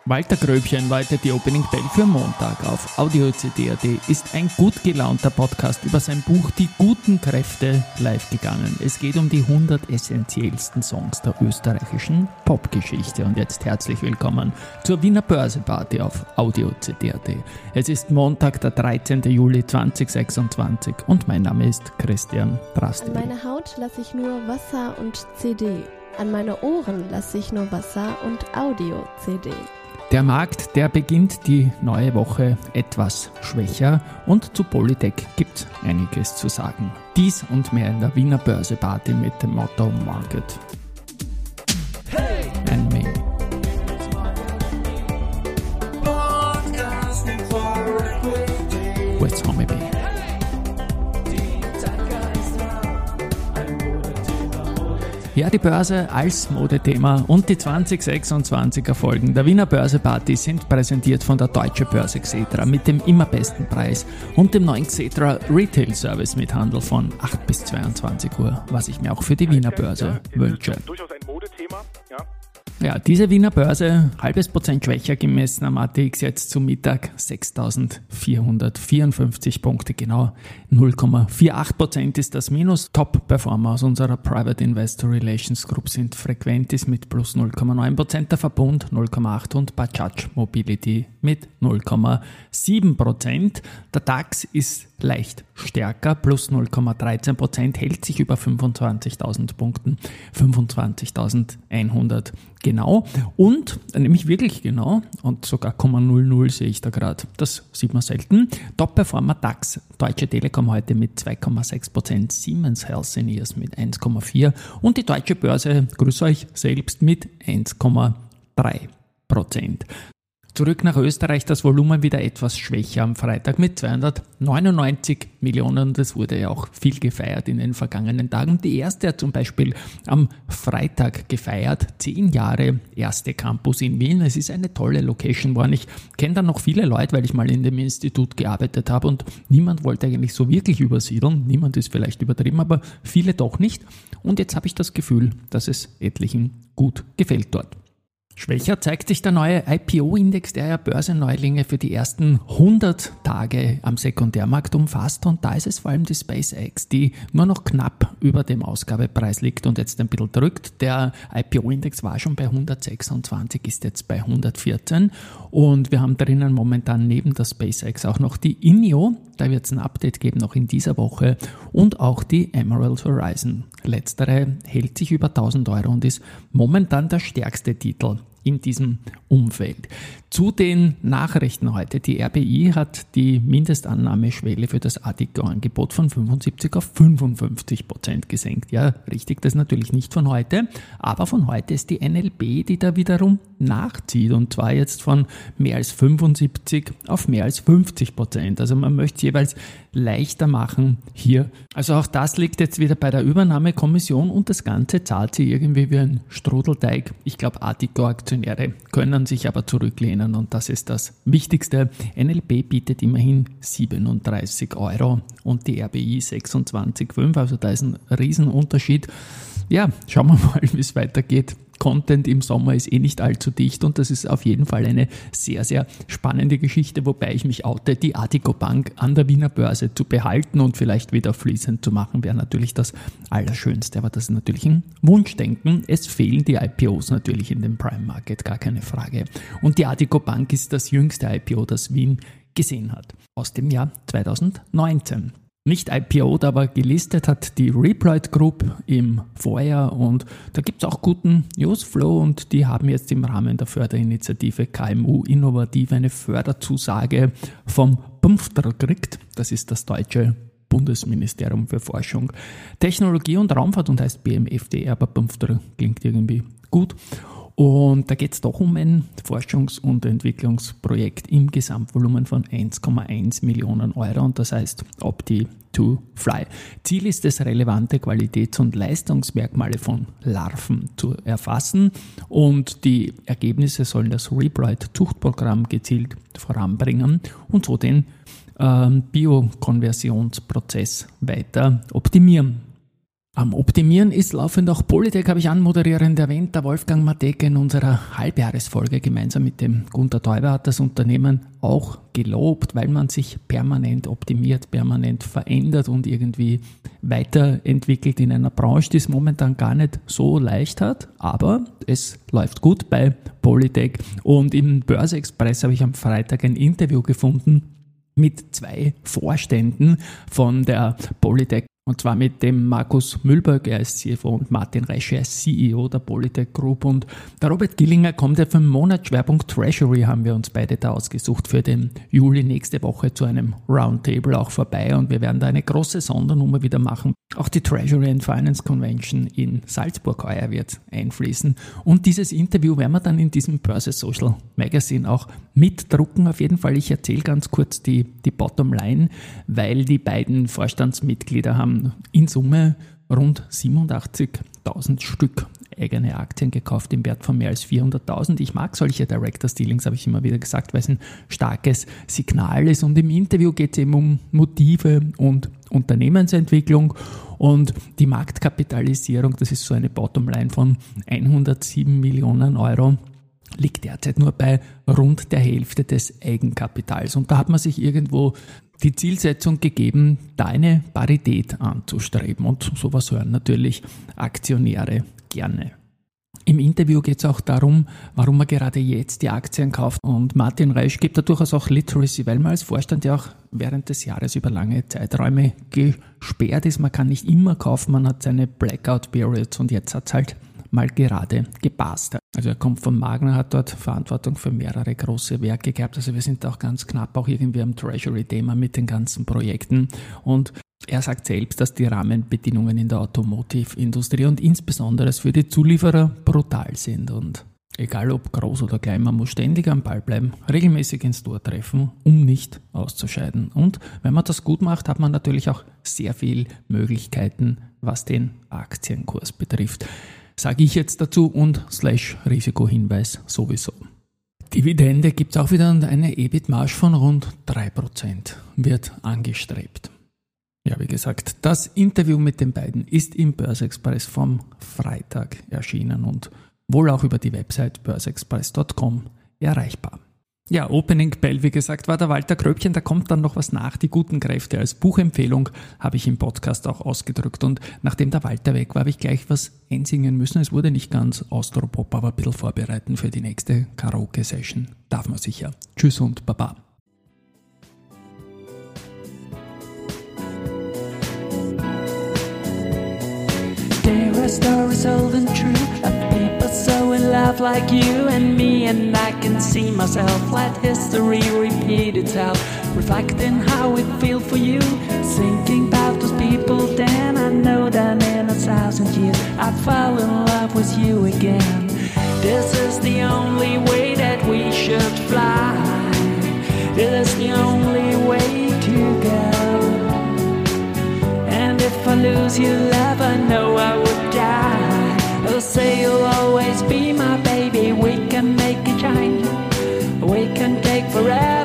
Walter Gröbchen läutet die Opening Bell für Montag auf. Audio-CD.at ist ein gut gelaunter Podcast über sein Buch Die guten Kräfte live gegangen. Es geht um die 100 essentiellsten Songs der österreichischen Popgeschichte. Und jetzt herzlich willkommen zur Wiener Börseparty auf Audio-CD.at. Es ist Montag, der 13. Juli 2026 und mein Name ist Christian Drastil. An meine Haut lasse ich nur Wasser und CD. An meine Ohren lasse ich nur Wasser und Audio-CD. Der Markt, der beginnt die neue Woche etwas schwächer und zu Polytech gibt's einiges zu sagen. Dies und mehr in der Wiener Börseparty mit dem Motto Market and Me. With Tommy B. Ja, die Börse als Modethema und die 2026er Folgen der Wiener Börseparty sind präsentiert von der Deutsche Börse Xetra mit dem immer besten Preis und dem neuen Xetra Retail Service mit Handel von 8 bis 22 Uhr, was ich mir auch für die Wiener Börse wünsche. Durchaus ein Modethema, ja. Ja, diese Wiener Börse, halbes Prozent schwächer gemessen am ATX jetzt zum Mittag, 6.454 Punkte, genau 0,48% ist das Minus. Top-Performer aus unserer Private Investor Relations Group sind Frequentis mit plus 0,9%, der Verbund 0,8% und Bajaj Mobility mit 0,7%. Der DAX ist leicht stärker, plus 0,13%, hält sich über 25.000 Punkten, 25.100 genau und nämlich wirklich genau und sogar 0,00 sehe ich da gerade. Das sieht man selten. Top-Performer DAX, Deutsche Telekom heute mit 2,6%, Siemens Healthineers mit 1,4% und die Deutsche Börse, grüß euch selbst, mit 1,3%. Zurück nach Österreich, das Volumen wieder etwas schwächer am Freitag mit 299 Millionen. Das wurde ja auch viel gefeiert in den vergangenen Tagen. Die erste hat zum Beispiel am Freitag gefeiert, 10 Jahre erste Campus in Wien. Es ist eine tolle Location geworden. Ich kenne da noch viele Leute, weil ich mal in dem Institut gearbeitet habe und niemand wollte eigentlich so wirklich übersiedeln. Niemand ist vielleicht übertrieben, aber viele doch nicht. Und jetzt habe ich das Gefühl, dass es etlichen gut gefällt dort. Schwächer zeigt sich der neue IPO-Index, der ja Börsenneulinge für die ersten 100 Tage am Sekundärmarkt umfasst. Und da ist es vor allem die SpaceX, die nur noch knapp über dem Ausgabepreis liegt und jetzt ein bisschen drückt. Der IPO-Index war schon bei 126, ist jetzt bei 114. Und wir haben drinnen momentan neben der SpaceX auch noch die INEO. Da wird es ein Update geben, noch in dieser Woche. Und auch die Emerald Horizon. Letztere hält sich über 1.000 Euro und ist momentan der stärkste Titel in diesem Umfeld. Zu den Nachrichten heute. Die RBI hat die Mindestannahmeschwelle für das Addiko-Angebot von 75 auf 55% gesenkt. Ja, richtig, das ist natürlich nicht von heute, aber von heute ist die NLB, die da wiederum nachzieht und zwar jetzt von mehr als 75 auf mehr als 50%. Also man möchte es jeweils leichter machen hier. Also auch das liegt jetzt wieder bei der Übernahmekommission und das Ganze zahlt sie irgendwie wie ein Strudelteig. Ich glaube, Addiko-Aktionäre können sich aber zurücklehnen und das ist das Wichtigste. NLB bietet immerhin 37 Euro und die RBI 26,5, also da ist ein Riesenunterschied. Ja, schauen wir mal, wie es weitergeht. Content im Sommer ist nicht allzu dicht und das ist auf jeden Fall eine sehr, sehr spannende Geschichte, wobei ich mich oute, die Addiko Bank an der Wiener Börse zu behalten und vielleicht wieder fließend zu machen, wäre natürlich das Allerschönste, aber das ist natürlich ein Wunschdenken. Es fehlen die IPOs natürlich in dem Prime Market, gar keine Frage. Und die Addiko Bank ist das jüngste IPO, das Wien gesehen hat, aus dem Jahr 2019. Nicht IPO'd, aber gelistet hat die Reploid Group im Vorjahr und da gibt es auch guten Newsflow und die haben jetzt im Rahmen der Förderinitiative KMU Innovativ eine Förderzusage vom BMFTR gekriegt. Das ist das deutsche Bundesministerium für Forschung, Technologie und Raumfahrt und heißt BMFD, aber BMFTR klingt irgendwie gut. Und da geht es doch um ein Forschungs- und Entwicklungsprojekt im Gesamtvolumen von 1,1 Millionen Euro und das heißt Opti2Fly. Ziel ist es, relevante Qualitäts- und Leistungsmerkmale von Larven zu erfassen und die Ergebnisse sollen das Reploid-Zuchtprogramm gezielt voranbringen und so den Biokonversionsprozess weiter optimieren. Am Optimieren ist laufend auch Polytech, habe ich anmoderierend erwähnt. Der Wolfgang Mateke in unserer Halbjahresfolge gemeinsam mit dem Gunter Teuber hat das Unternehmen auch gelobt, weil man sich permanent optimiert, permanent verändert und irgendwie weiterentwickelt in einer Branche, die es momentan gar nicht so leicht hat. Aber es läuft gut bei Polytech. Und im Börse-Express habe ich am Freitag ein Interview gefunden mit 2 Vorständen von der Polytech. Und zwar mit dem Markus Mühlböck, er ist CFO, und Martin Resche, er ist CEO der Polytech Group. Und der Robert Gillinger kommt ja für den Monatsschwerpunkt Treasury, haben wir uns beide da ausgesucht, für den Juli nächste Woche zu einem Roundtable auch vorbei. Und wir werden da eine große Sondernummer wieder machen. Auch die Treasury and Finance Convention in Salzburg heuer wird einfließen. Und dieses Interview werden wir dann in diesem Börse Social Magazine auch mitdrucken. Auf jeden Fall, ich erzähle ganz kurz die Bottomline, weil die beiden Vorstandsmitglieder haben in Summe rund 87.000 Stück eigene Aktien gekauft im Wert von mehr als 400.000. Ich mag solche Directors Dealings, habe ich immer wieder gesagt, weil es ein starkes Signal ist. Und im Interview geht es eben um Motive und Unternehmensentwicklung und die Marktkapitalisierung, das ist so eine Bottomline von 107 Millionen Euro, liegt derzeit nur bei rund der Hälfte des Eigenkapitals. Und da hat man sich irgendwo die Zielsetzung gegeben, da eine Parität anzustreben. Und sowas hören natürlich Aktionäre gerne. Im Interview geht es auch darum, warum man gerade jetzt die Aktien kauft. Und Martin Reisch gibt da durchaus auch Literacy, weil man als Vorstand ja auch während des Jahres über lange Zeiträume gesperrt ist. Man kann nicht immer kaufen, man hat seine Blackout-Periods und jetzt hat es halt mal gerade gepasst. Also er kommt von Magna, hat dort Verantwortung für mehrere große Werke gehabt. Also wir sind auch ganz knapp auch irgendwie am Treasury-Thema mit den ganzen Projekten. Und er sagt selbst, dass die Rahmenbedingungen in der Automotive-Industrie und insbesondere für die Zulieferer brutal sind. Und egal ob groß oder klein, man muss ständig am Ball bleiben, regelmäßig ins Tor treffen, um nicht auszuscheiden. Und wenn man das gut macht, hat man natürlich auch sehr viel Möglichkeiten, was den Aktienkurs betrifft. Sage ich jetzt dazu und /Risikohinweis sowieso. Dividende gibt es auch wieder und eine EBIT-Marge von rund 3% wird angestrebt. Ja, wie gesagt, das Interview mit den beiden ist im Börse-Express vom Freitag erschienen und wohl auch über die Website börseexpress.com erreichbar. Ja, Opening Bell, wie gesagt, war der Walter Kröpchen, da kommt dann noch was nach. Die guten Kräfte als Buchempfehlung habe ich im Podcast auch ausgedrückt und nachdem der Walter weg war, habe ich gleich was einsingen müssen. Es wurde nicht ganz Austropop, aber ein bisschen vorbereiten für die nächste Karaoke-Session. Darf man sicher. Tschüss und Baba. There are stories old and true of people so in love like you and me, and I can see myself. Let history repeat itself, reflecting how it feels for you. Thinking about those people then, I know that in 1,000 years I'd fall in love with you again. This is the only way that we should fly. This is the only way to go. And if I lose your love, I know I would die. I'll say you'll always be my baby. We can make a change. We can take forever.